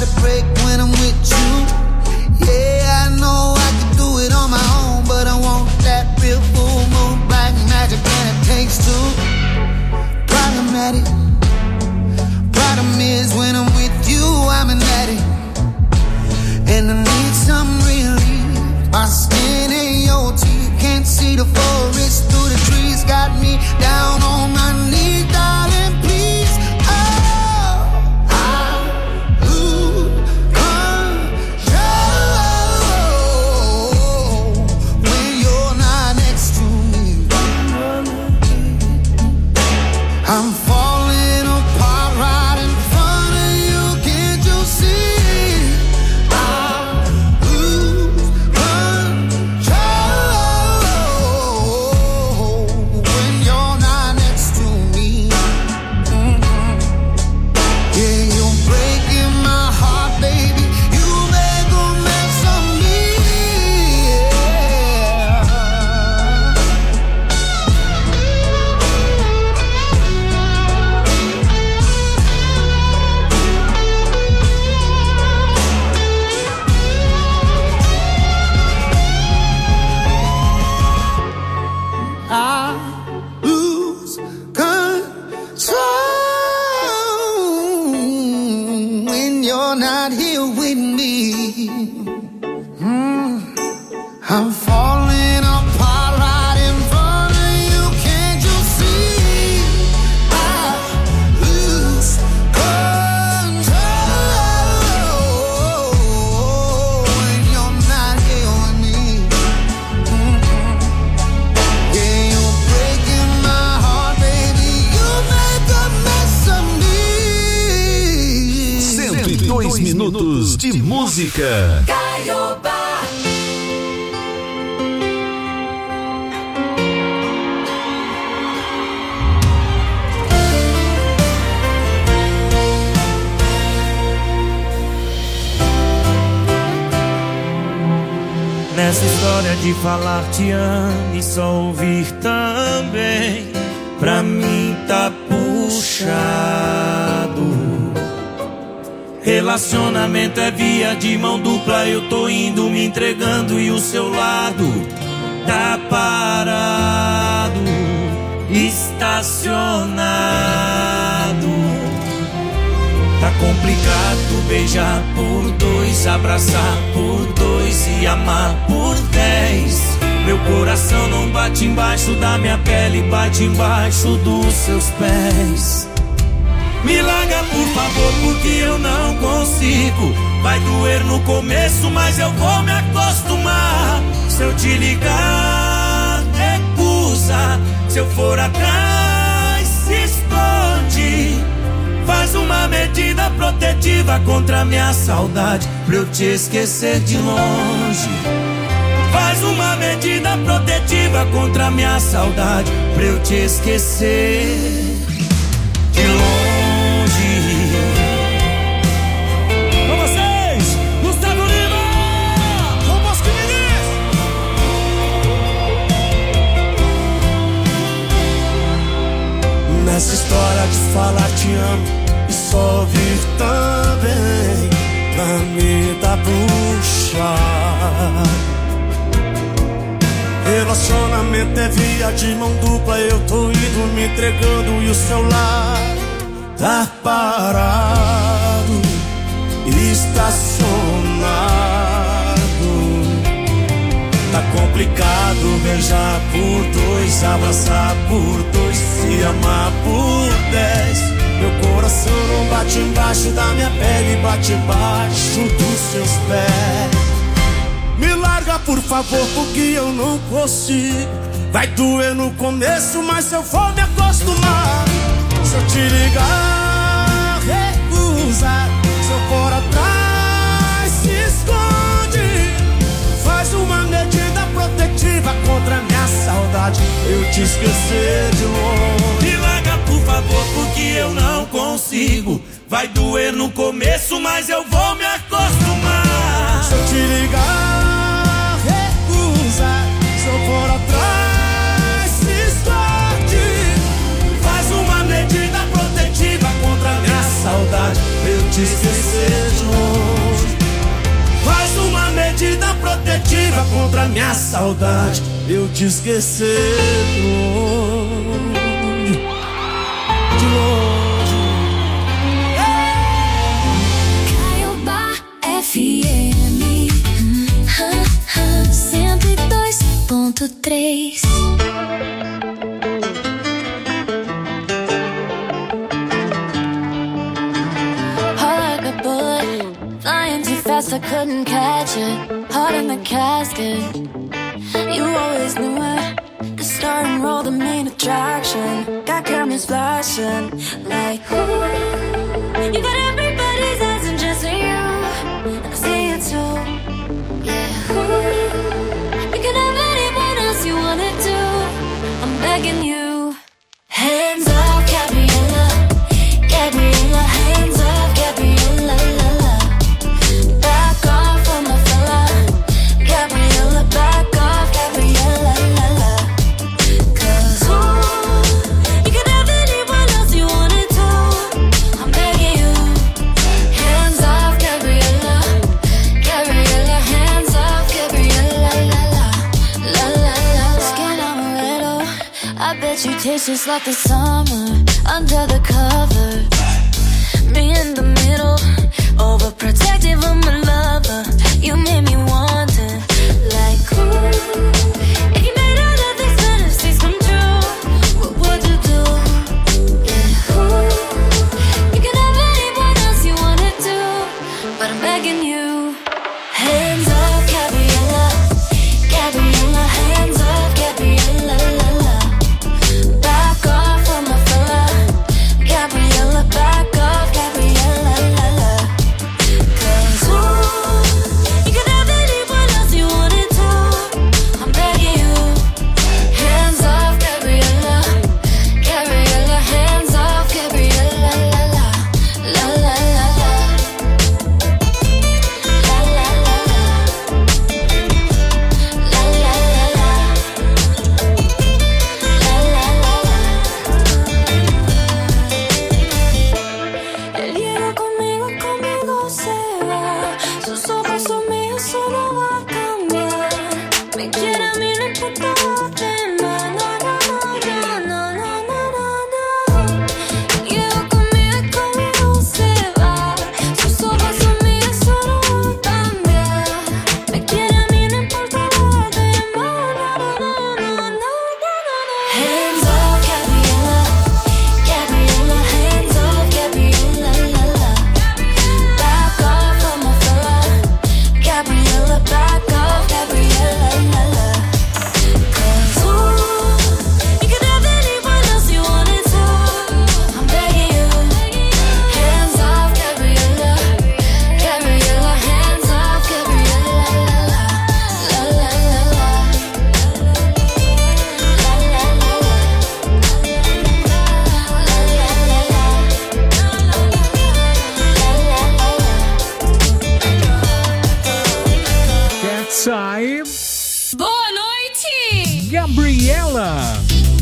body break when I'm with you. Yeah, I know I can do it on my own, but I want that real full moon, black magic, and it takes two. Problematic. Problem is when I'm with you, I'm an addict, and I need some relief. My skin ain't your teeth, can't see the forest through the trees. Got me down on my knees, darling, please. Oh, I lose control when you're not next to me. I'm falling apart right in front of you, can't you see? I lose control when you're not next to me. Yeah, you're breaking my heart, baby. You make a mess of me. I lose control when you're not here with me. I'm falling apart right in front of you, can't you see? I lose control when you're not here with me. Yeah, you're breaking my heart, baby. You make a mess of me. 102 minutos de música. Caiobá. Nessa história de falar te amo e só ouvir também, pra mim tá puxado. Relacionamento é via de mão dupla, eu tô indo me entregando e o seu lado tá parado, estacionado. Tá complicado beijar por dois, abraçar por dois e amar por 10. Meu coração não bate embaixo da minha pele, bate embaixo dos seus pés. Me larga por favor, porque eu não consigo. Vai doer no começo, mas eu vou me acostumar. Se eu te ligar, recusa. Se eu for atrás, se esconde. Faz uma medida protetiva contra a minha saudade, pra eu te esquecer de longe. Faz uma medida protetiva contra a minha saudade, pra eu te esquecer de longe. Com vocês, Gustavo Lima! Com Bosco Muniz! Nessa história de falar te amo e só ouvir também, pra mim tá puxado. Relacionamento é via de mão dupla, eu tô indo me entregando e o celular tá parado, estacionado. Tá complicado beijar por dois, abraçar por dois, se amar por 10. Meu coração não bate embaixo da minha pele, bate embaixo dos seus pés. Me larga por favor, porque eu não consigo. Vai doer no começo, mas eu vou me acostumar. Se eu te ligar, recusa. Se eu for atrás, se esconde. Faz uma medida protetiva contra a minha saudade, eu te esquecer de longe. Me larga por favor, porque eu não consigo. Vai doer no começo, mas eu vou me acostumar. Se eu te ligar, recusa. Se eu for atrás, se esconde. Faz uma medida protetiva contra a minha saudade, pra eu te esquecer de longe. raiva, contra minha saudade, eu te esquecer de longe. Caiobá FM 102.3. I couldn't catch it, heart in the casket. You always knew it, the star and roll, the main attraction. Got cameras flashing, like ooh. You got everybody's eyes and just you, and I see it too. Yeah, ooh. You can have anyone else you wanted to. I'm begging you. Hands off, Gabriella, Gabriella. Hands off, Gabriella, la la. Back off of my fella, Gabriella. Back off, Gabriella, la la. 'Cause ooh, you can have anyone else you wanted to. I'm begging you. Hands off, Gabriella, Gabriella. Hands off, Gabriella, la la, la la la. Skin on a little, I bet you taste just like the summer under the covers. Me in the middle, overprotective of my lover. You made me want it, like ooh. If you made all of these fantasies come true, what would you do? Yeah, ooh. You can have anyone else you wanted to, but I'm begging you. Hands off, Gabriella, Gabriella. Hands off, Gabriella, la la. Back off of my fella, Gabriella. Back off, Gabriella, la la. 'Cause ooh, you can have anyone else you wanted to. I'm begging you. Hands off, Gabriella, Gabriella. Hands off, Gabriella, la la, la la la la, la la la la, la la la la, la la la. Él llega conmigo, conmigo se va. Sus ojos son míos, eso no va a cambiar. Me quiere a mí, no importa lo demás. No, no, no, no, no, no, no, no. Él llega conmigo, conmigo se va. Sus ojos son míos, eso no va a cambiar. Me quiere a mí, no importa lo demás. No, no, no, no, no, no. Hands off, Gabriella, Gabriella. Hands off, Gabriella, la la. Back off of my fella, Gabriella. Back off, Gabriella, la la. 'Cause ooh, you can have anyone else you wanted to. I'm begging you. Hands off, Gabriella, Gabriella. Hands off, Gabriella, la la, la la la la, la la la Quer sair? Boa noite! Gabriela!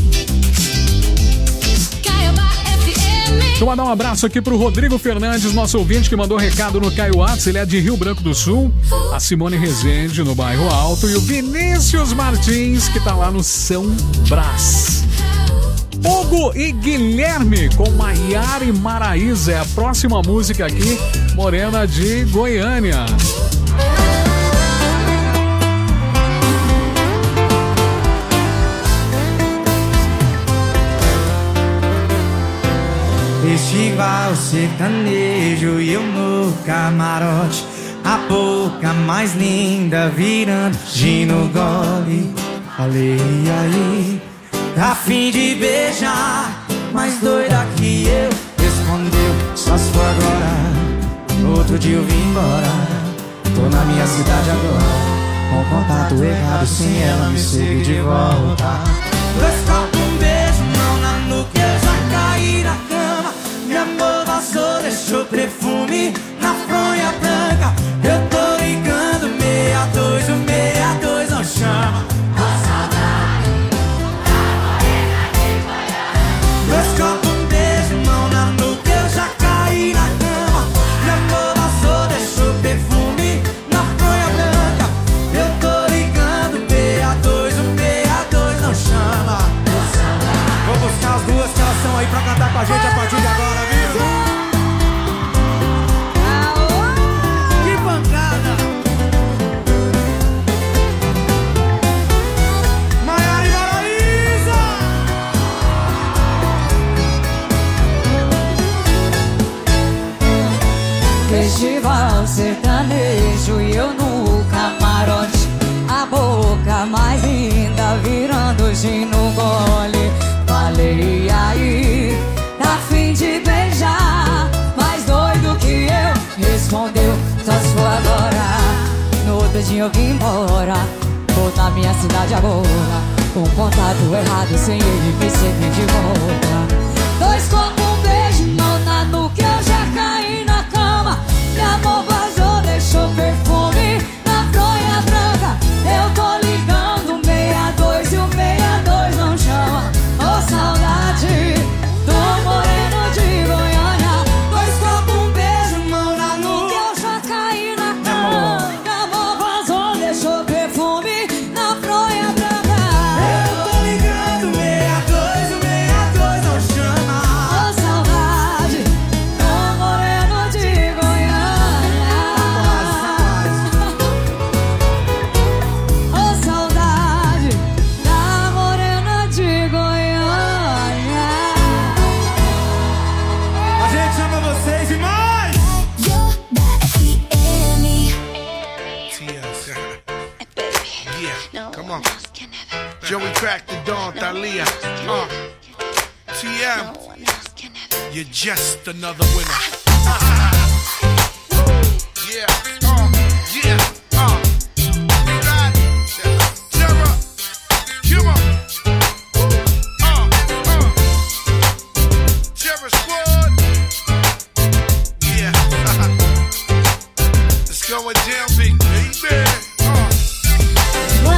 Caiobá FM. Deixa eu mandar um abraço aqui pro Rodrigo Fernandes, nosso ouvinte que mandou recado no Caio Whats, ele é de Rio Branco do Sul. A Simone Rezende, no Bairro Alto. E o Vinícius Martins, que tá lá no São Brás. Hugo e Guilherme com Maiara e Maraísa. É a próxima música aqui, Morena de Goiânia. Festival sertanejo e eu no camarote, a boca mais linda virando gin no gole. Falei, e aí, tá fim de beijar, mais doida que eu. Respondeu, só se for agora, outro dia eu vim embora. Tô na minha cidade agora, com contato errado, sem ela me segue de volta. Dois copos, um beijo, mão na nuca, eu já caí na cama. Meu amor vazou, deixou perfume na fronha branca. Eu tô ligando 62, o 62 não chama. A saudade da morena de Goiânia. Dois copos, um beijo, mão na nuca, eu já caí na cama. Meu amor vazou, deixou perfume na fronha branca. Eu tô ligando festival sertanejo e eu no camarote. A boca mais linda virando gin no gole. Falei aí, tá fim de beijar, mais doido que eu. Respondeu, só se for agora. No outro dia eu vim embora, vou na minha cidade agora. Um contato errado sem ele me servir de volta. Dois copos, um beijo, mão na nuca, eu já caí na cama. Meu amor vazou, deixou perfume na fronha branca. Eu tô ligando 62 e o 62 não chama. Ô saudade do moreno de Goiânia. Dois copos, um beijo, mão na nuca, eu já caí na cama. Meu amor vazou, deixou perfume na fronha branca. Eu tô ligando 62 e o 62 não chama. Ô saudade do moreno de Goiânia. Ô saudade da morena de Goiânia. A gente ama vocês e mais! You're the FM. Yeah, come on. Joey cracked the dawn, Thalia. TM, you're just another winner. Yeah, yeah, right. Terror, come on. Terror Squad. Yeah, it's going down, big baby. What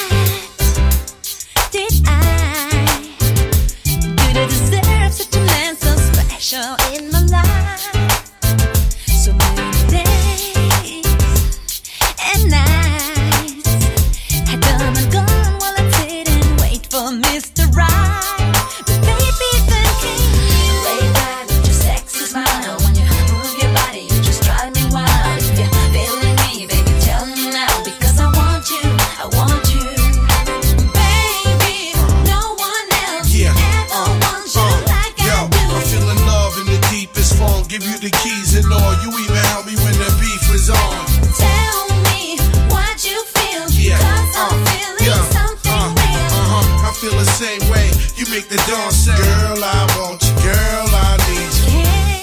did I do to deserve such a man so special in my life? So many days and nights had come and gone while I sit and wait for Mr. Right. But baby, thank you. Lay back with your sexy smile. When you move your body, you just drive me wild. If you're feeling me, baby, tell me now. Because I want you, I want you. Baby, no one else Yeah. ever wants you like Yo, I do. I'm feeling love in the deepest form. Give you the keys and all. You even help me when the beef was on. Tell me what you feel. Yeah. Cause I'm feeling something real. I feel the same way. You make the dawn say, girl, I want you. Girl, I need you.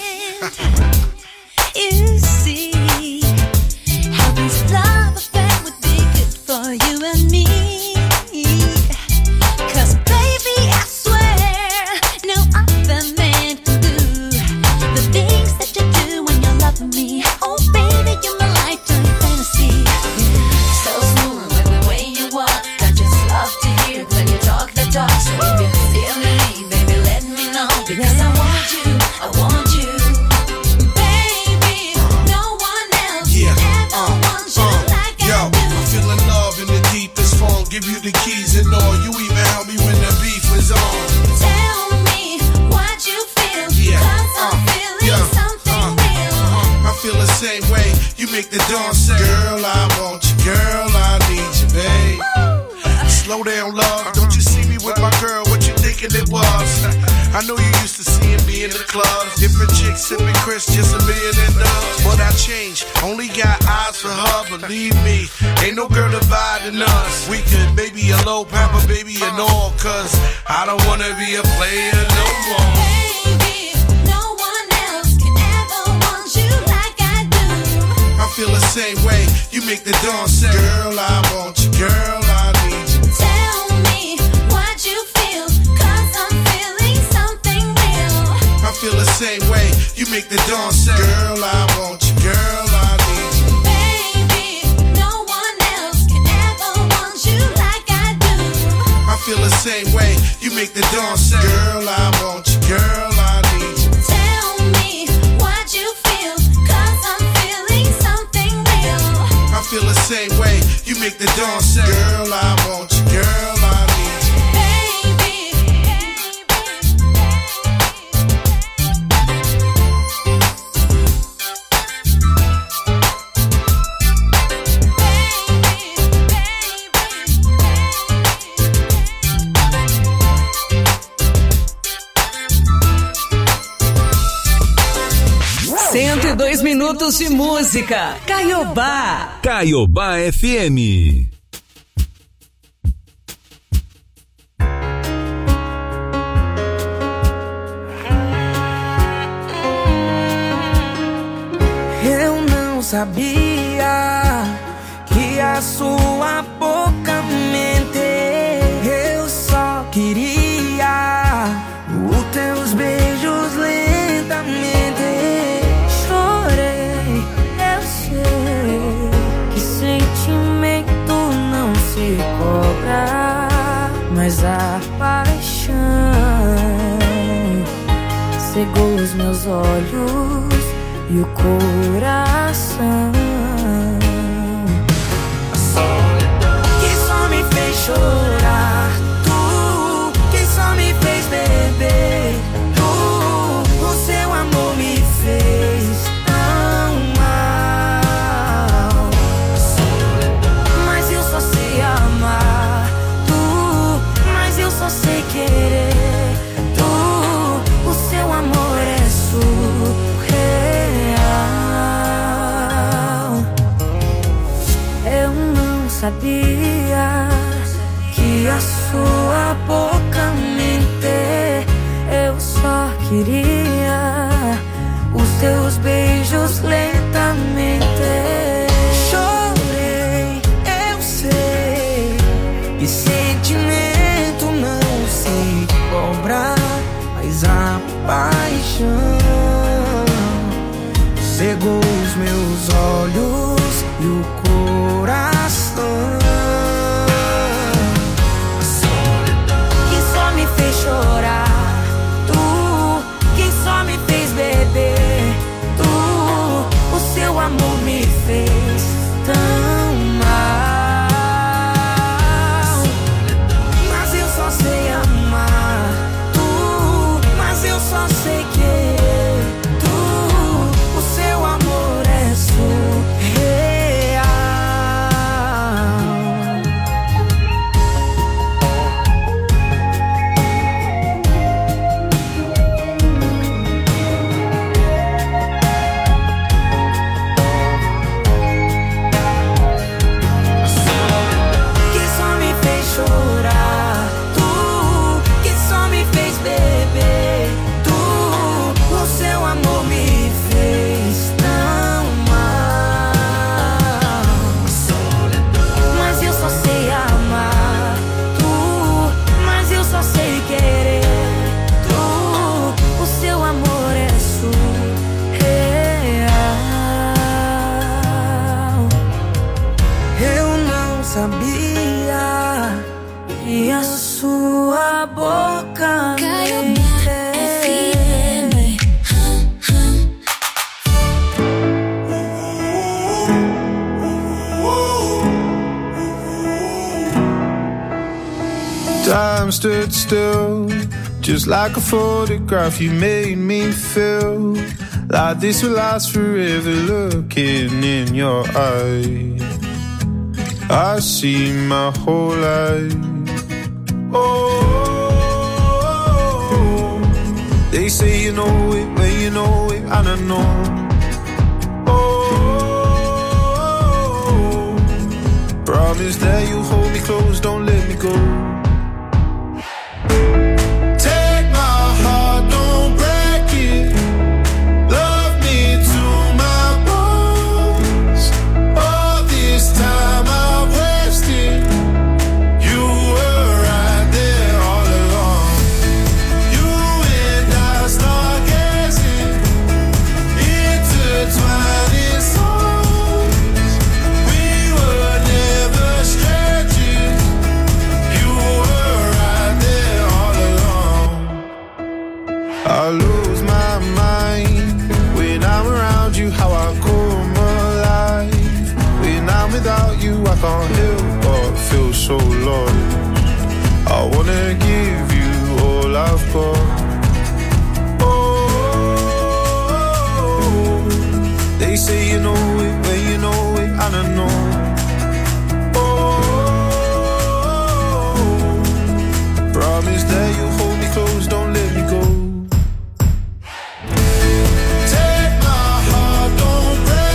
Can't you see how this love affair would be good for you and me? Cause baby, I swear no other man can do the things that you do when you're loving me. Oh baby, you're my lifetime fantasy. So smooth with the way you walk, I just love to hear when you talk the talk. So if you're feeling me, baby, let me know. Because I want you, I want you. Baby, no one else Yeah. ever wants you like Yo, I do. I'm feeling love in the deepest form. Give you the keys and all. You even help me when the beef was on. Tell me what you feel. Yeah. Cause I'm feeling something real. I feel the same way. You make the dawn say, girl, I want you. Girl, I need you, babe. Slow down, love. Don't you see me with my girl? What you thinking it was? I know you used to seeing me in the clubs. Different chicks sipping Chris, just a million and dubs. But I changed. Only got eyes for her. Believe me, ain't no girl dividing us. We could maybe a low pamper, baby, and all. Cause I don't wanna be a player no more. Baby, no one else can ever want you like I do. I feel the same way. You make the dawn say, girl, I want you. Girl, I need you. Tell me what you feel. Cause I'm feeling something real. I feel the same way. You make the dawn say, girl, I want you. Girl, I need you. Baby, no one else can ever want you like I do. I feel the same way. You make the dawn say, girl, I want you. Girl, I need you. Tell me what you feel. Cause I'm feeling something real. I feel the same way. You make the dawn say, girl, I want you. Girl, I need you. Minutos de Música, Caiobá. Caiobá FM. Eu não sabia que a sua boca mente. Eu só queria os teus beijos lentamente. Chorei, eu sei que sentimento não se cobra, mas a paixão cegou os meus olhos e o coração. A solidão que só me fez chorar, tu que só me fez beber, tu, o seu amor me fez tão mal. A solidão, mas eu só sei amar, tu, mas eu só sei querer, tu, o seu amor é surreal. Eu não sabia que a sua boca mente. Eu só queria os teus beijos lentamente. Chorei, eu sei que sentimento não se cobra, mas a paixão cegou os meus olhos e o coração. A solidão que só me fez chorar, tu, quem só me fez beber, tu, o seu amor me fez tão mal. Mas eu só sei amar, tu, mas eu só sei querer, tu, o seu amor é surreal. Que só me fez chorar, tu, que só me fez beber, tu, o seu amor me fez tão mal. Mas eu só sei amar, tu, mas eu só sei querer, tu, o seu amor é surreal. Eu não sabia que a sua boca mente. Time stood still, just like a photograph. You made me feel like this will last forever. Looking in your eyes, I see my whole life. Oh, they say you know it when you know it, and I know. Oh, promise that you hold me close, don't let me go. Take my heart, don't break it. Love me to my bones. All this time I wasted. You were right there all along. You and I start gazing, intertwining souls. We were never strangers. You were right there all along. I lose my mind when I'm around you. How I come alive when I'm without you. I can't help but feel so lost. I wanna give you all I've got. Oh, they say you know it when you know it, and I know. Oh, promise that you hold me close, don't let me go. Take my heart, don't break.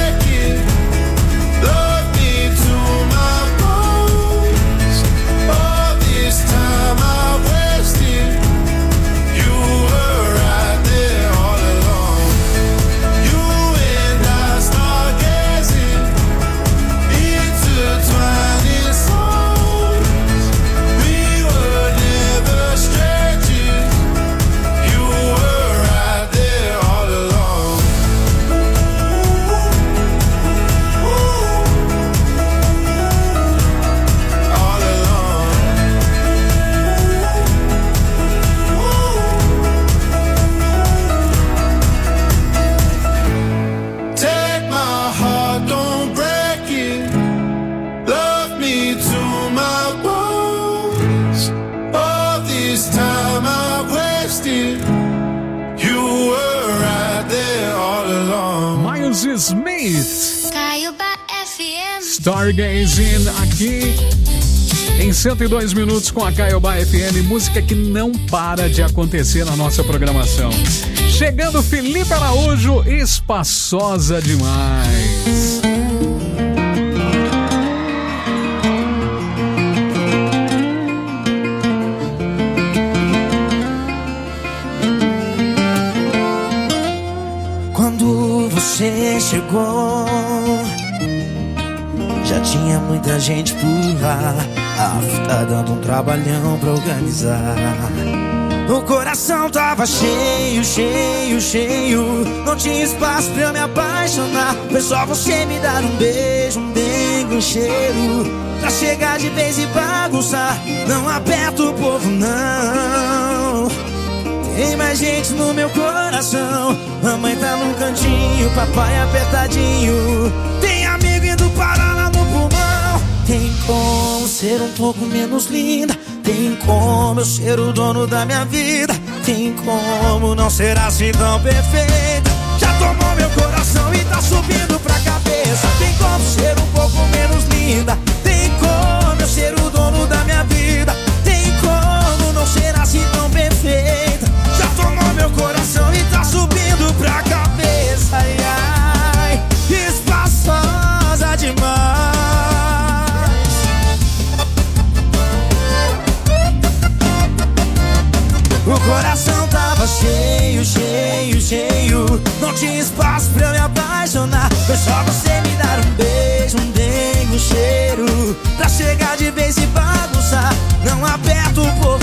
Smith. Caiobá FM. Stargazing aqui em 102 minutos com a Caiobá FM, música que não para de acontecer na nossa programação. Chegando Felipe Araújo, espaçosa demais. Quando você chegou, já tinha muita gente por lá. A tá dando um trabalhão pra organizar. O coração tava cheio, cheio, cheio. Não tinha espaço pra eu me apaixonar. Foi só você me dar um beijo, um dengue, um cheiro, pra chegar de vez e bagunçar. Não aperta o povo, não. Tem mais gente no meu coração. Mamãe tá num cantinho, papai apertadinho. Tem amigo indo parar lá no pulmão. Tem como ser um pouco menos linda. Tem como eu ser o dono da minha vida. Tem como não ser assim tão perfeita. Já tomou meu coração e tá subindo pra cabeça. Tem como ser um pouco menos linda. Tem como eu ser o dono da minha vida. Tem como não ser assim tão perfeita. Já tomou meu coração e tá subindo pra cabeça. Ai, ai, espaçosa demais. O coração tava cheio, cheio, cheio. Não tinha espaço pra eu me apaixonar. Foi só você me dar um beijo, um dengue, um cheiro, pra chegar de vez e bagunçar. Não aperta o povo,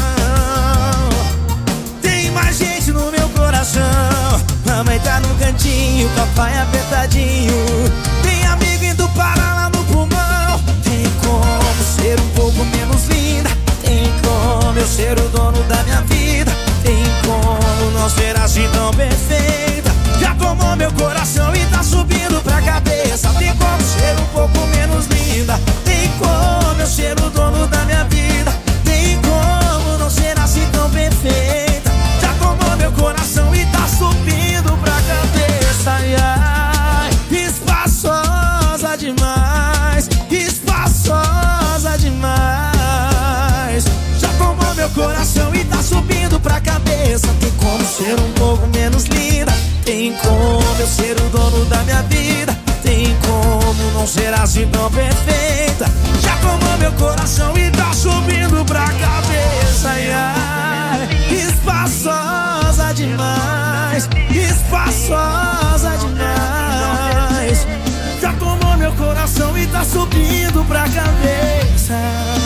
não. Tem mais gente no meu coração. Mamãe tá no cantinho, papai apertadinho. Tem amigo indo parar lá no pulmão. Tem como ser um pouco menos linda. Tem como eu ser o dono da minha vida. Tem como não ser assim tão perfeita. Já tomou meu coração e tá subindo pra cabeça. Tem como ser um pouco menos linda. Tem como eu ser o dono da minha vida. Tem como não ser assim tão perfeita. Já tomou meu coração e tá subindo pra cabeça. Ai, ai, espaçosa demais. Espaçosa demais. Já tomou meu coração e tá subindo pra cabeça. Tem como ser um pouco menos linda. Tem como eu ser o dono da minha vida. Tem como não ser assim tão perfeita. Já tomou meu coração e tá subindo pra cabeça. Ai, ai, espaçosa demais. Espaçosa demais. Já tomou meu coração e tá subindo pra cabeça.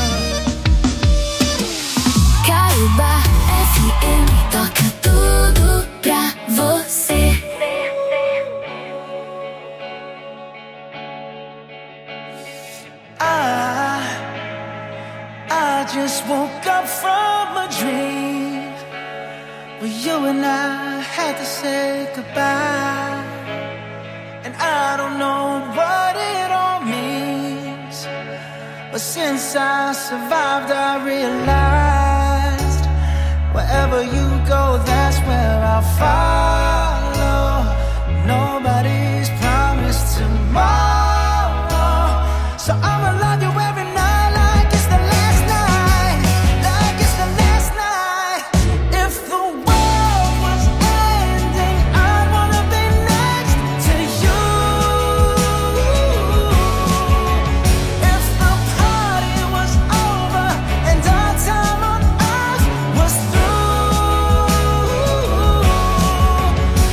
Caiobá FM, toca tudo pra você. I just woke up from a dream where you and I had to say goodbye. And I don't know what it all means, but since I survived I realized wherever you go, that's where I'll follow. Nobody's promised tomorrow, so I'ma love you every night like it's the last night, like it's the last night. If the world was ending, I wanna be next to you. If the party was over and our time on earth was through,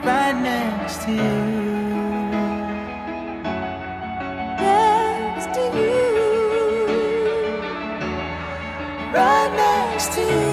right next to you. Next to you, right next to you.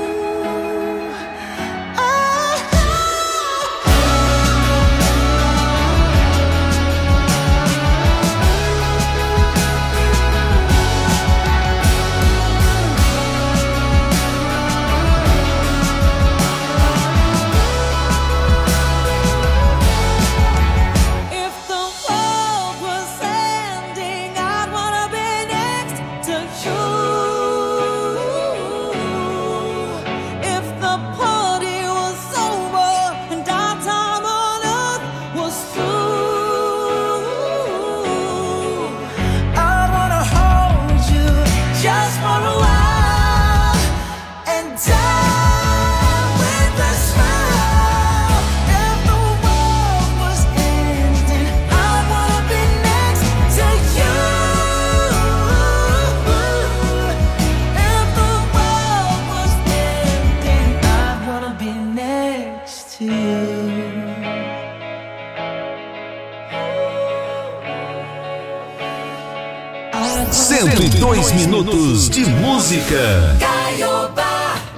Cento e dois minutos de música. Caiobá.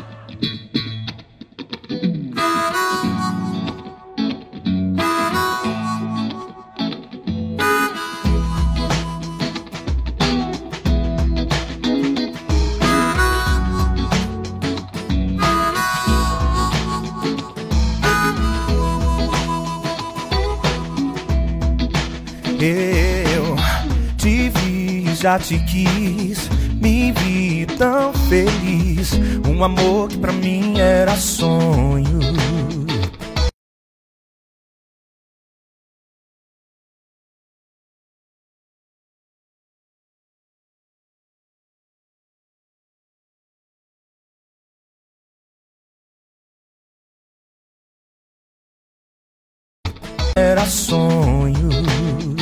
Eu te vi, já te quis, me vi tão feliz. Um amor que pra mim era sonho. Era sonho.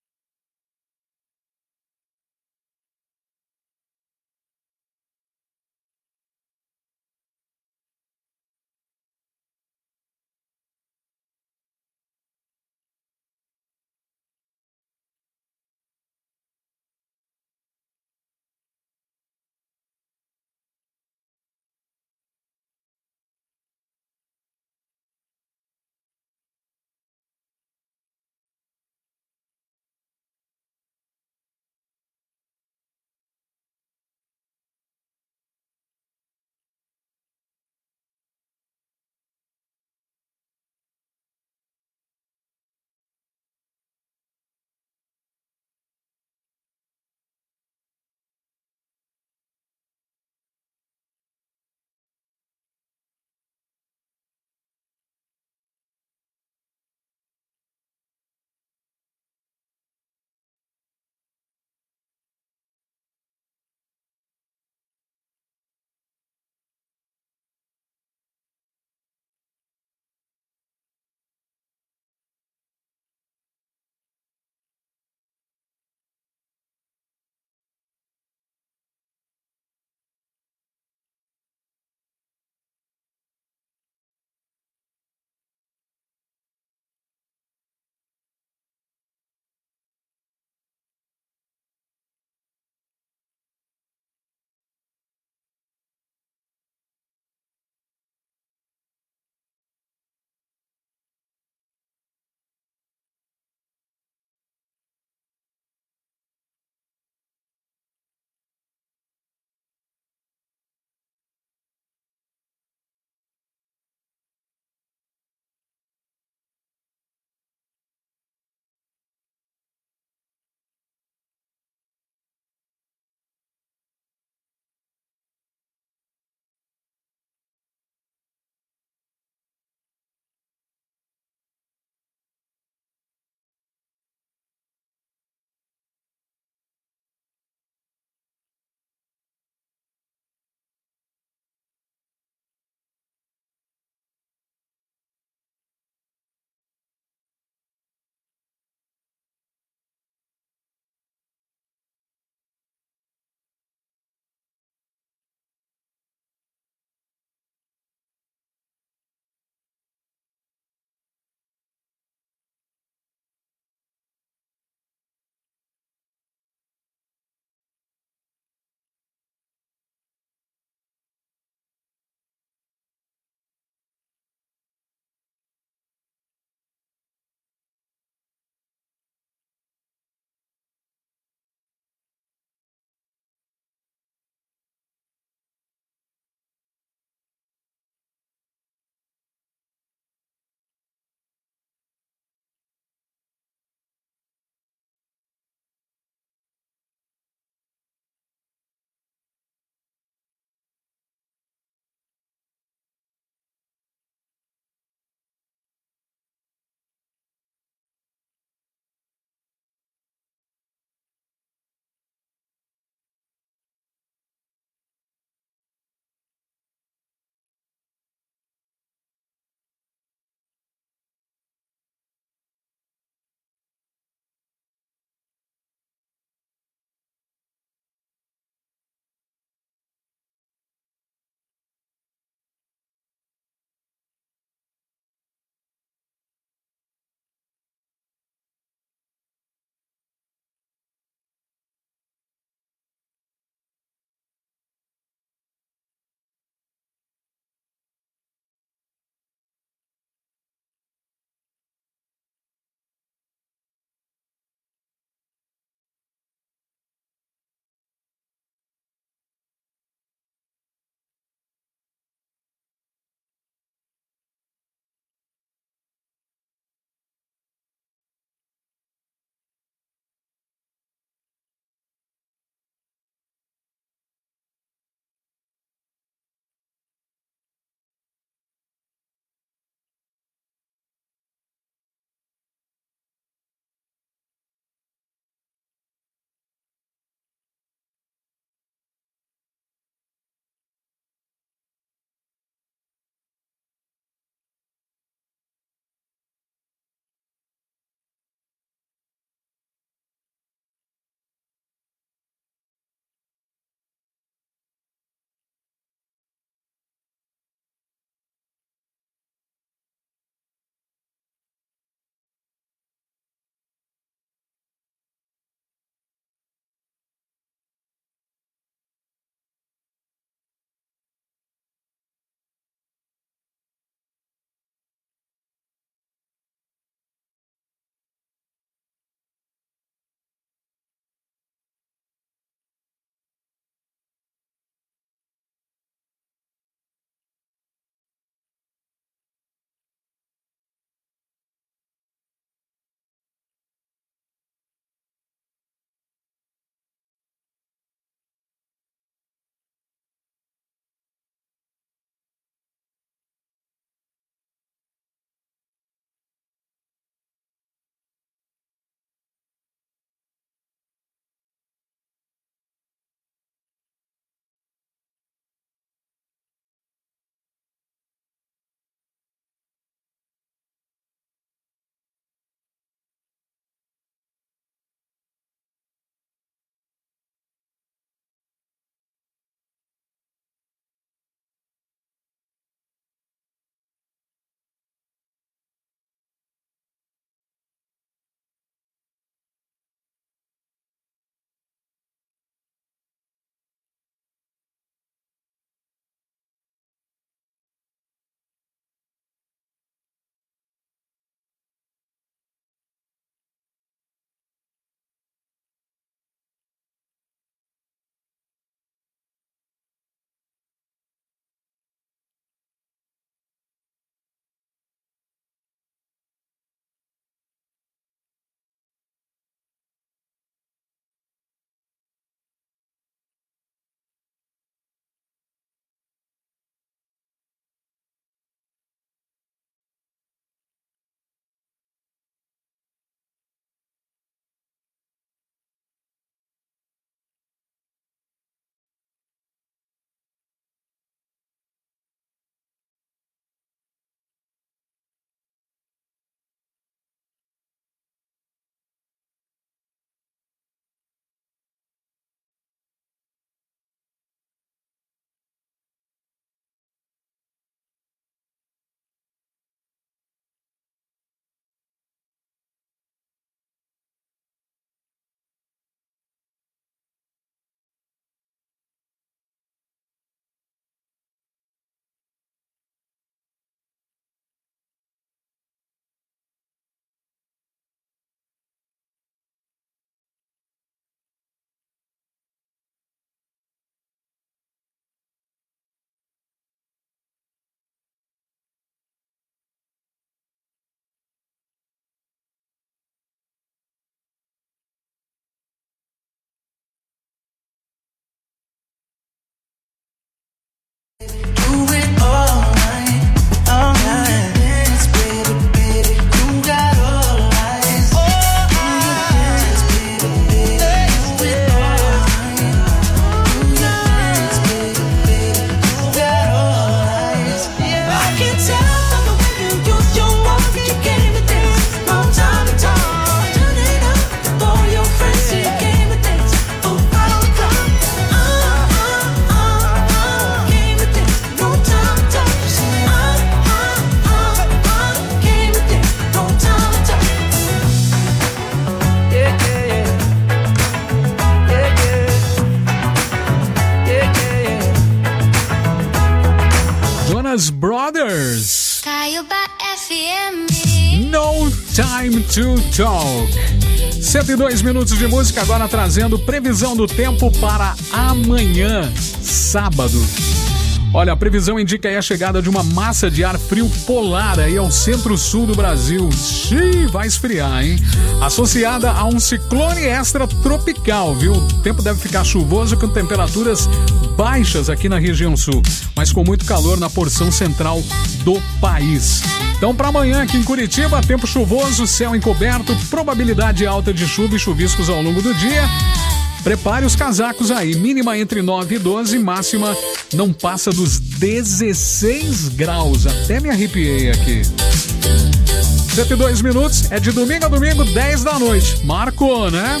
Time to Talk. 102 minutos de música, agora trazendo previsão do tempo para amanhã, sábado. Olha, a previsão indica aí a chegada de uma massa de ar frio polar aí ao centro-sul do Brasil. Xiii, vai esfriar, hein? Associada a um ciclone extratropical, viu? O tempo deve ficar chuvoso com temperaturas baixas aqui na região sul, mas com muito calor na porção central do país. Então, para amanhã aqui em Curitiba, tempo chuvoso, céu encoberto, probabilidade alta de chuva e chuviscos ao longo do dia. Prepare os casacos aí, mínima entre 9 e 12, máxima não passa dos 16 graus. Até me arrepiei aqui. 102 minutos, é de domingo a domingo, 10 da noite. Marcou, né?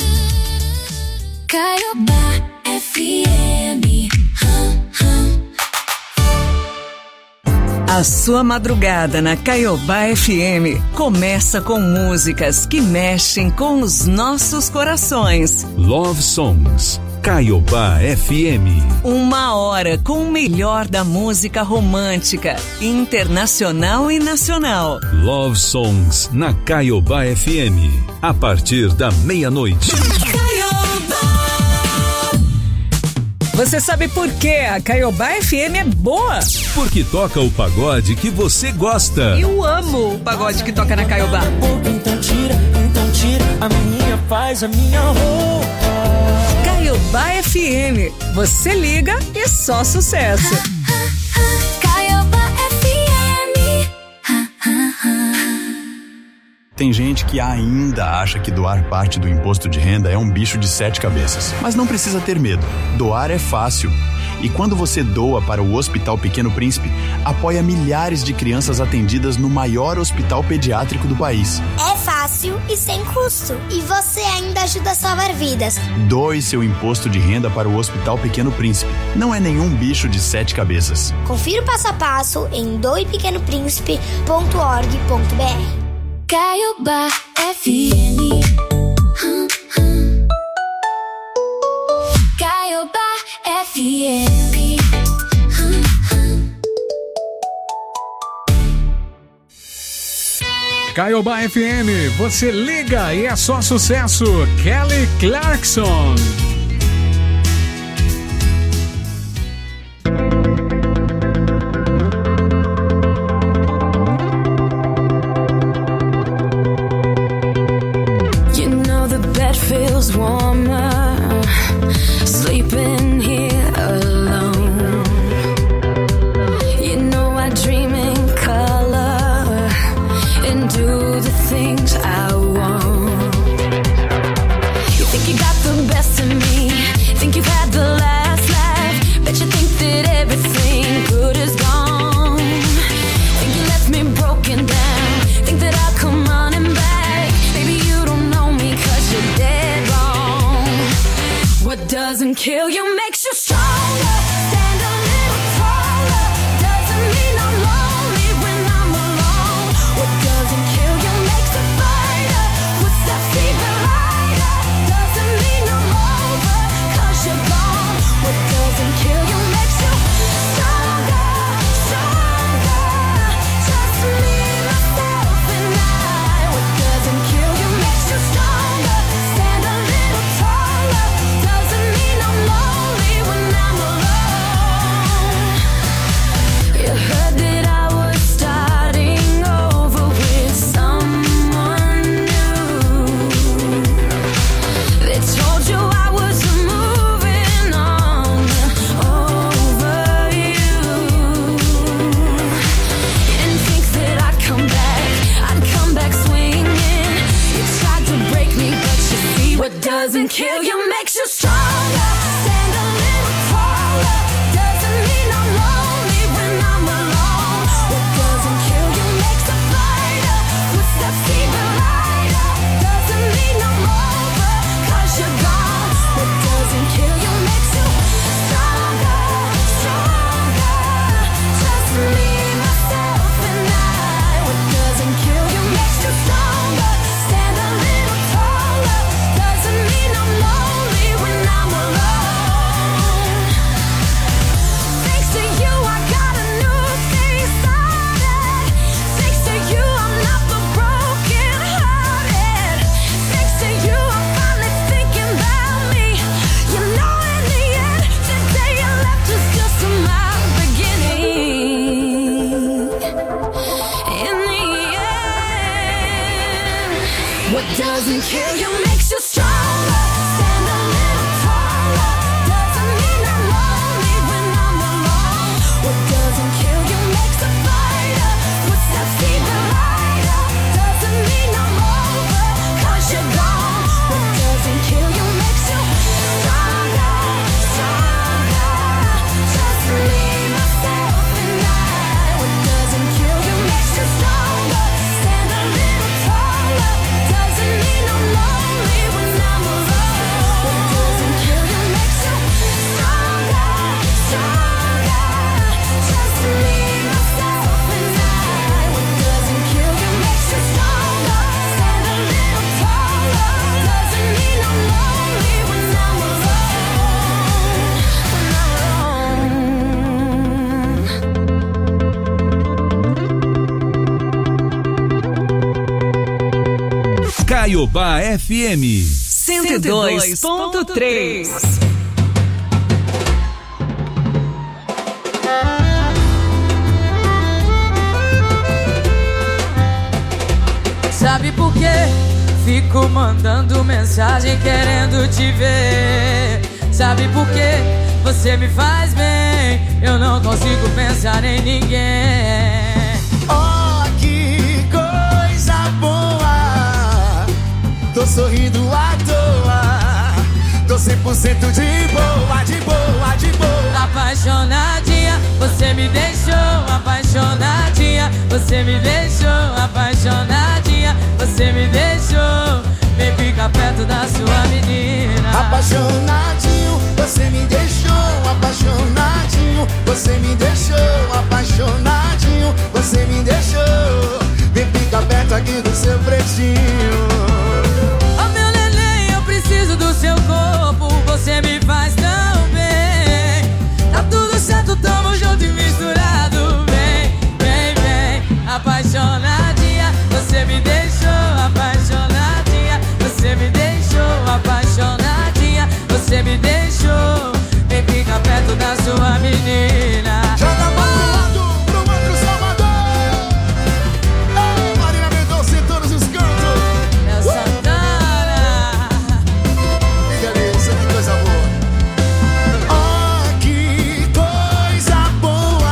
Caiobá FM. A sua madrugada na Caiobá FM começa com músicas que mexem com os nossos corações. Love Songs, Caiobá FM. 1 hora com o melhor da música romântica, internacional e nacional. Love Songs na Caiobá FM, a partir da meia-noite. Você sabe por que a Caiobá FM é boa? Porque toca o pagode que você gosta. Eu amo o pagode que toca na Caiobá. Então tira a minha paz, a minha roupa. Caiobá FM. Você liga e só sucesso. Caiobá FM. Tem gente que ainda acha que doar parte do imposto de renda é um bicho de 7 cabeças. Mas não precisa ter medo. Doar é fácil. E quando você doa para o Hospital Pequeno Príncipe, apoia milhares de crianças atendidas no maior hospital pediátrico do país. É fácil e sem custo. E você ainda ajuda a salvar vidas. Doe seu imposto de renda para o Hospital Pequeno Príncipe. Não é nenhum bicho de 7 cabeças. Confira o passo a passo em doepequenopríncipe.org.br. Caiobá FM. Caiobá FM. Caiobá FM, você liga e é só sucesso. Kelly Clarkson. Feels warmer sleeping here alone. You know I dream in color and do the things I want. You think you got the best of me, think you've had the last laugh, bet you think that everything good is gone. Think you left me broken down, think that I'll come running back. Baby, you don't know me 'cause you're dead wrong. What doesn't kill you makes you stronger. Stand a little taller. Doesn't mean I'm lonely when I'm alone. What doesn't kill you makes a fighter. Footsteps even lighter. Doesn't mean I'm over 'cause you're gone. What doesn't kill you makes you stronger, stronger. Just me, myself and I. What doesn't kill you makes you stronger. Stand a little taller. Doesn't mean I'm lonely when I'm alone. You heard that I was starting over with someone new. They told you I was moving on over you. You didn't think that I'd come back swinging. You tried to break me, but you see what doesn't kill you makes you stronger. Stand a little taller. Doesn't mean I'm lonely when I'm alone. What doesn't kill you makes a fighter. Footsteps even lighter. Doesn't mean I'm over 'cause you're gone. What doesn't kill you makes you stronger, stronger. Just me, myself and I. What doesn't kill you makes you stronger. Stand a little taller. Doesn't mean I'm lonely What doesn't kill you makes you stronger. Stand a little taller. Doesn't mean I'm lonely when I'm alone. What doesn't kill you makes a fighter. Footsteps even lighter. Doesn't mean I'm over, 'cause you're gone. What doesn't kill you makes you stronger, stronger. Just me, myself, and I. What doesn't kill you makes you stronger. Stand a little taller. Doesn't mean I'm lonely when I'm alone. What doesn't kill you makes you stronger, stronger. Just me, myself, and I. What doesn't kill you makes you stronger. Stand a little taller. Doesn't mean I'm lonely when I'm alone. Caiobá FM 102.3. Sabe por quê? Fico mandando mensagem querendo te ver. Sabe por quê? Você me faz bem. Eu não consigo pensar em ninguém. Oh, que coisa boa. Tô sorrindo à toa. Tô 100% de boa, de boa, de boa. Apaixonadinha, você me deixou. Apaixonadinha, você me deixou. Apaixonadinha, você me deixou. Vem ficar perto da sua menina. Apaixonadinho, você me deixou. Apaixonadinho, você me deixou. Apaixonadinho, você me deixou. Vem ficar perto aqui do seu pretinho. Oh, meu neném, eu preciso do seu corpo. Você me faz tão bem. Tá tudo certo, tamo junto e misturado. Vem, vem, vem. Apaixonadinha, você me deixou. Apaixonadinha, você me deixou. Apaixonadinha, você me deixou. Vem ficar perto da sua menina. Joga a mão do lado pro outro Salvador. Oh, Marina Mendonça em todos os cantos. É o Santana. Que delícia, que coisa boa. Oh, que coisa boa.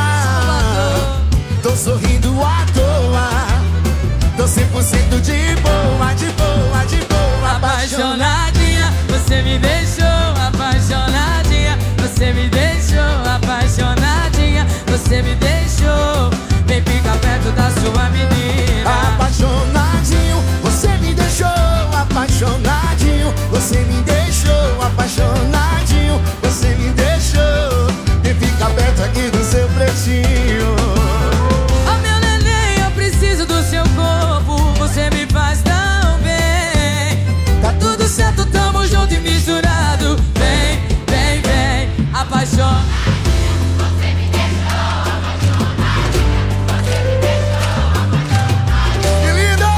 Tô sorrindo à toa. Tô 100% de boa, de boa, de boa. Apaixonadinha, você me deixou. Apaixonadinha, você me deixou. Apaixonadinha, você me deixou. Vem ficar perto da sua menina. Apaixonadinho, você me deixou. Apaixonadinho, você me deixou. Apaixonadinho, você me deixou. Vem ficar perto aqui do seu pretinho. Oh, meu neném, eu preciso do seu corpo. Você me faz tão bem. Tá tudo certo, tamo junto e misturado. Vem, vem, vem. Apaixona. Que lindo!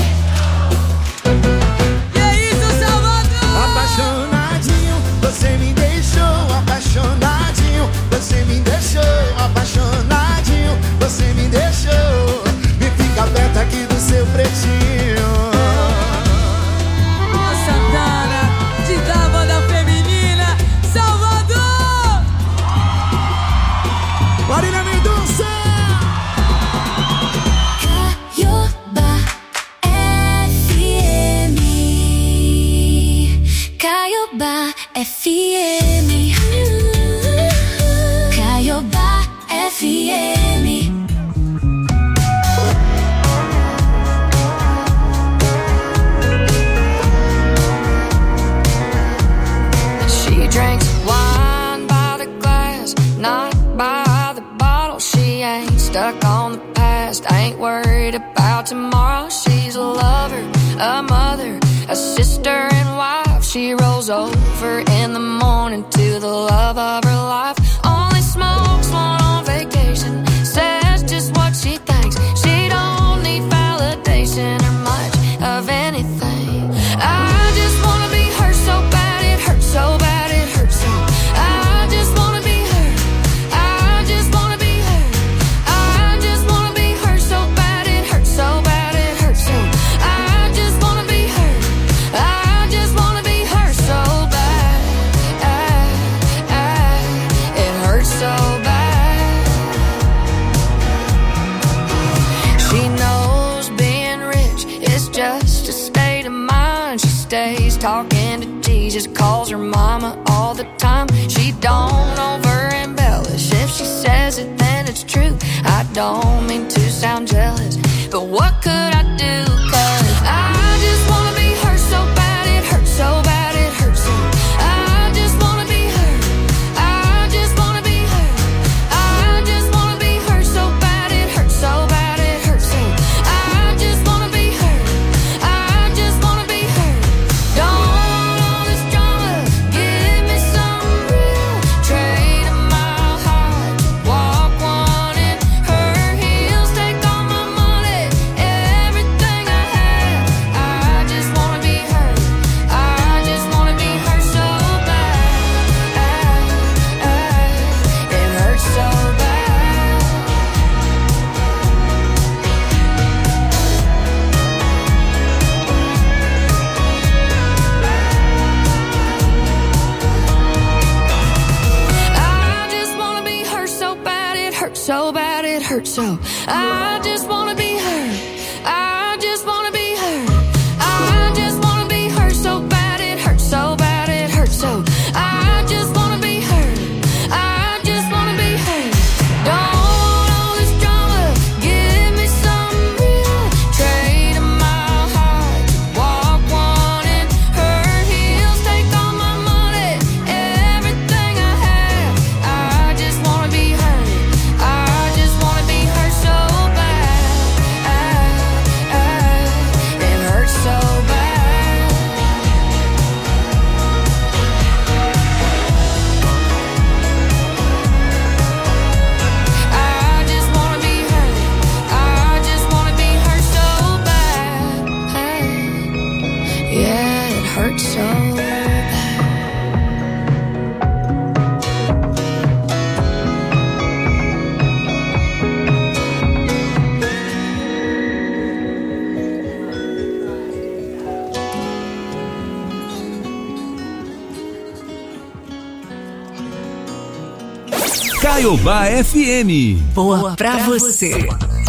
E é isso, Salvador! Apaixonadinho, você me deixou. Apaixonadinho, você me deixou. Apaixonadinho, você me deixou. Me fica perto aqui do seu pretinho. Ó, Santana, de da banda feminina, Salvador! Marina Mendonça! Caiobá FM. Caiobá FM. Caiobá FM. She drinks wine by the glass, not by the bottle. She ain't stuck on the past, ain't worried about tomorrow. She's a lover, a mother, a sister and wife. She rolls over in the morning to the love of her life. Only smokes one on vacation, says just what she thinks. She don't need validation or much of anything. I just wanna be her so bad, it hurts so bad, it hurts so. I just wanna be her. I just wanna be her. I just wanna be her so bad, it hurts so bad, it hurts so. I just wanna be her. stays talking to Jesus, calls her mama all the time. She don't over embellish. If she says it, then it's true. I don't mean to sound jealous, but what could I do? 'Cause I just wanna be her so bad, it hurts so bad, it hurts so. I just wanna be her. I just wanna be her. I just wanna be her so bad, it hurts so bad, it hurts so. I just wanna be her. I just wanna be her. Don't want all this drama. Give me some real. Trade a mile high. Walk one in her heels. Take all my money. Everything I have. I just wanna be her. I just wanna be her so bad. It hurts so bad. I just wanna be her so bad, it hurts so bad, it hurts so. I just wanna be her. I just wanna be her. I just wanna be her so bad, it hurts so bad, it hurts so. I just wanna be her. I just wanna be her. Don't want all this drama. Give me some real. Trade a mile high. Walk one in her heels. Take all my money. Everything I have. I just wanna be her. I just wanna be her so bad. It hurts so bad. I just wanna be her. I just wanna be her so bad. Yeah, it hurts so bad. Caiobá FM. Boa pra você.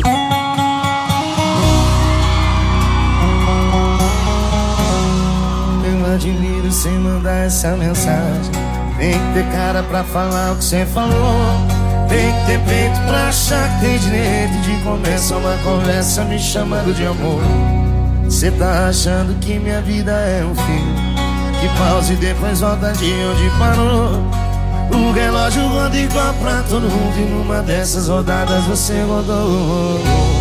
Eu admiro sem mandar essa mensagem. Tem que ter cara pra falar o que cê falou. Tem que ter peito pra achar que tem direito de começar uma conversa me chamando de amor. Cê tá achando que minha vida é um filme que pausa e depois volta de onde parou. O relógio roda igual pra todo mundo e numa dessas rodadas você rodou.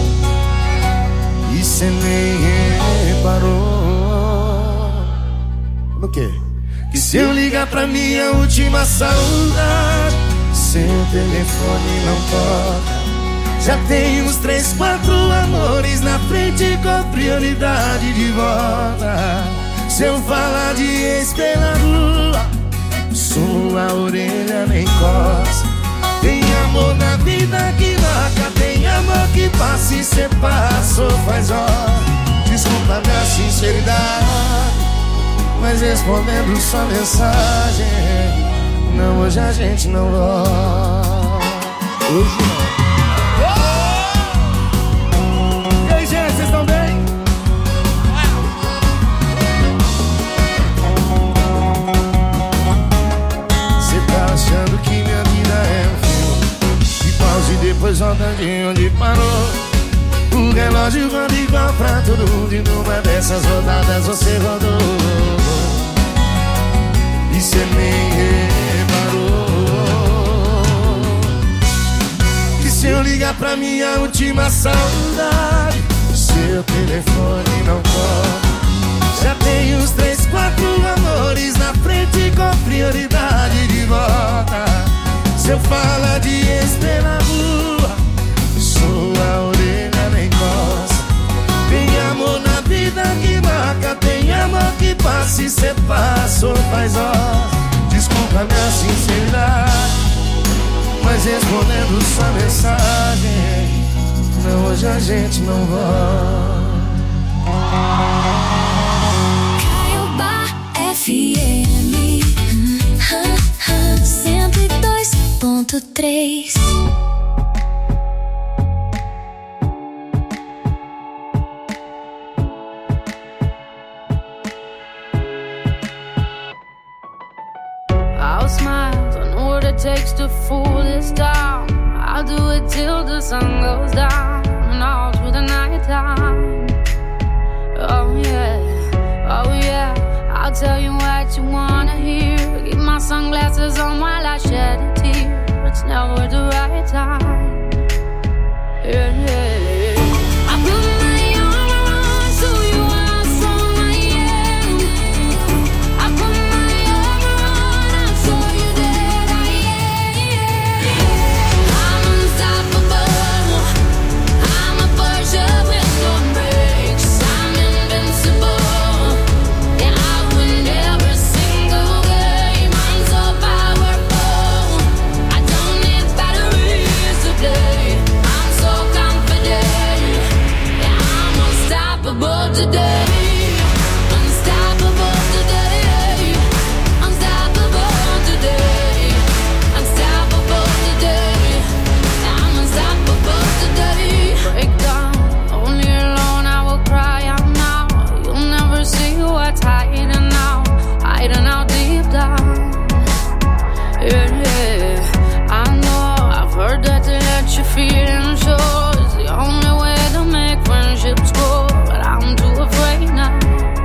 E cê nem reparou. No quê? Que se eu ligar pra minha última saudade, seu telefone não toca. Já tem uns 3, 4 amores na frente com prioridade de volta. Se eu falar de ex pela rua, sua orelha nem coça. Tem amor na vida que marca, tem amor que passa e cê passou faz hora. Desculpa minha sinceridade, mas respondendo sua mensagem, não, hoje a gente não volta. Hoje não. E aí, gente, vocês estão bem? Cê tá achando que minha vida é um filme que pausa e depois volta de onde parou. O relógio roda igual pra todo mundo e numa dessas rodadas você rodou. E cê nem reparou que se eu ligar pra minha última saudade, seu telefone não toca. Já tem uns 3, 4 amores na frente com prioridade de volta. Se eu falar de ex pela rua, sua orelha nem coça. Tem amor na vida que marca, tem amor que passa e cê passou faz horas. Desculpa minha sinceridade, mas respondendo sua mensagem, não, hoje a gente não volta. Caiobá FM 102.3. takes to fool this town. I'll do it till the sun goes down and all through the night time. Oh yeah, I'll tell you what you wanna hear. Keep my sunglasses on while I shed a tear. It's never the right time. Yeah. I put my arm around so you how strong I am. I put my arm around, I'll show you that I am. I'm unstoppable. I'm a Porsche with no brakes. I'm invincible. Yeah, I win every single game. I'm so powerful. I don't need batteries to play. I'm so confident. Yeah, I'm unstoppable today. Unstoppable today. Unstoppable today. Unstoppable today. Yeah, I'm unstoppable today. Break down, only alone I will cry out now. You'll never see what's hiding out deep down. Yeah, I know, I've heard that to let your feelings show is the only way to make friendships grow, but I'm too afraid now.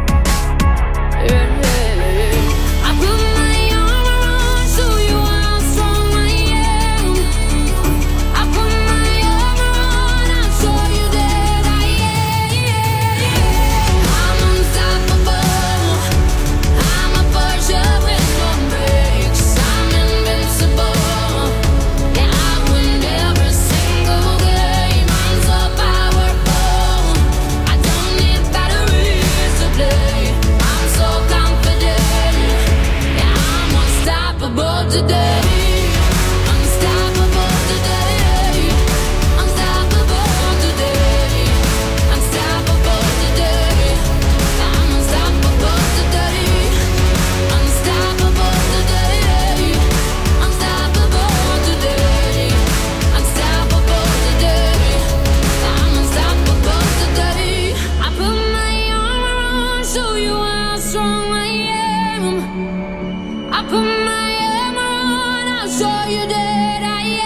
Yeah, I put my arm around, show you how strong I am. I put my arm around, I'll show you that I am. I'm unstoppable. I'm a Porsche with no brakes. I'm invincible. Yeah, I win every single game. I'm so powerful. I don't need batteries to play. I'm so confident. Yeah, I'm unstoppable today. Unstoppable today. Unstoppable today. Unstoppable today. I'm unstoppable today. Unstoppable today. Unstoppable today. Unstoppable today. I'm unstoppable today. I put my arm around, show you how strong I am. I put my arm around, I'll show you that I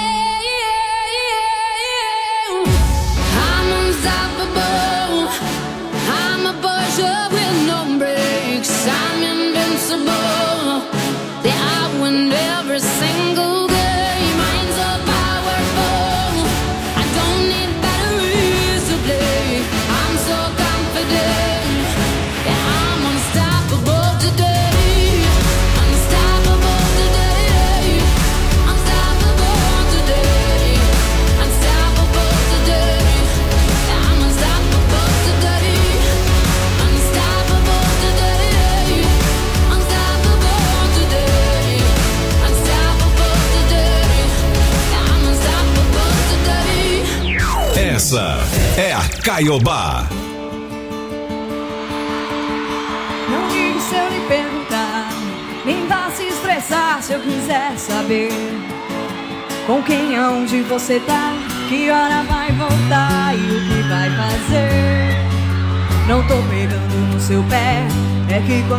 am. I'm unstoppable. I'm a Porsche with no brakes. I'm invincible. Yeah, I win every single game. I'm so powerful. I don't need batteries to play. I'm so confident. Yeah, I'm unstoppable today. Unstoppable today. Unstoppable today. Unstoppable today. Yeah, I'm unstoppable today. Unstoppable today. Unstoppable today. Unstoppable today. Yeah, I'm unstoppable today. Essa é a Caiobá. Não ligue se eu lhe perguntar, nem vá se estressar se eu quiser saber com quem aonde você tá, que hora vai voltar e o que vai fazer. Não tô pegando no seu pé, é que quando